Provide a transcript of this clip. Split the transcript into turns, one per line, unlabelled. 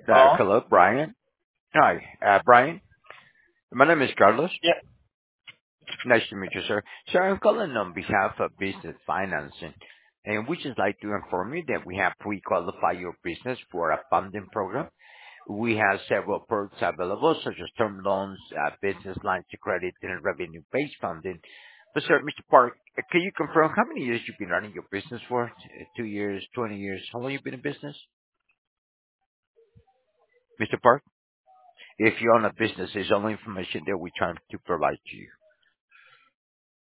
Hello?
Hello, Brian. Hi, Brian. My name is Carlos.
Yeah.
Nice to meet you, sir. Sir, I'm calling on behalf of Business Financing, and we just like to inform you that we have pre-qualified your business for a funding program. We have several perks available, such as term loans, business lines of credit, and revenue-based funding. But, sir, Mr. Park, can you confirm how many years you've been running your business for? 2 years, 20 years? How long you been in business, Mr. Park? If you own a business, there's only information that we're trying to provide to you.